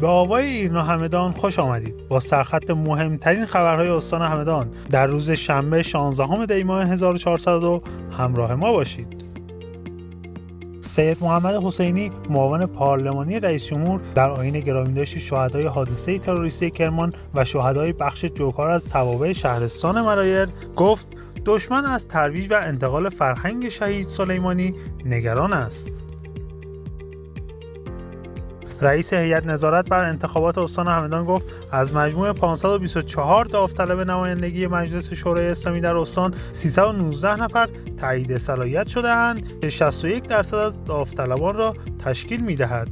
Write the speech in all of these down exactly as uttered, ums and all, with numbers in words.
به آوای ایرنا همدان خوش آمدید. با سرخط مهمترین خبرهای استان همدان در روز شنبه شانزدهم دی ماه هزار و چهارصد و دو همراه ما باشید. سید محمد حسینی معاون پارلمانی رئیس جمهور در آیین گرامی‌داشت شهدای حادثه تروریستی کرمان و شهدای بخش جوکار از توابع شهرستان مرایر گفت دشمن از ترویج و انتقال فرهنگ شهید سلیمانی نگران است. رئیس هیئت نظارت بر انتخابات استان همدان گفت از مجموع پانصد و بیست و چهار داوطلب نمایندگی مجلس شورای اسلامی در استان سیصد و نوزده نفر تایید صلاحیت شده‌اند که شصت و یک درصد از داوطلبان را تشکیل می‌دهد.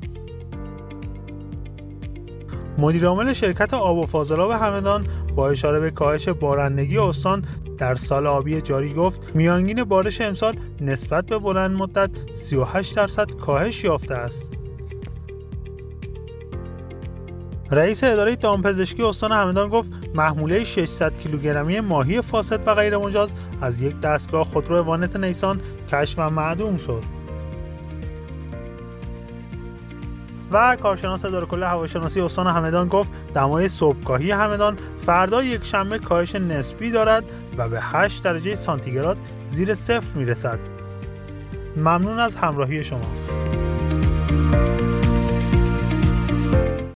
مدیرعامل شرکت آب و فاضلاب همدان با اشاره به کاهش بارندگی استان در سال آبی جاری گفت میانگین بارش امسال نسبت به بلند مدت سی و هشت درصد کاهش یافته است. رئیس اداره دامپزشکی استان همدان گفت محموله ششصد کیلوگرمی ماهی فاسد و غیر مجاز از یک دستگاه خودرو وانت نیسان کشف و معدوم شد. و کارشناس اداره کل هواشناسی استان همدان گفت دمای صبحگاهی همدان فردا یک شنبه کاهش نسبی دارد و به هشت درجه سانتیگراد زیر صفر میرسد. ممنون از همراهی شما.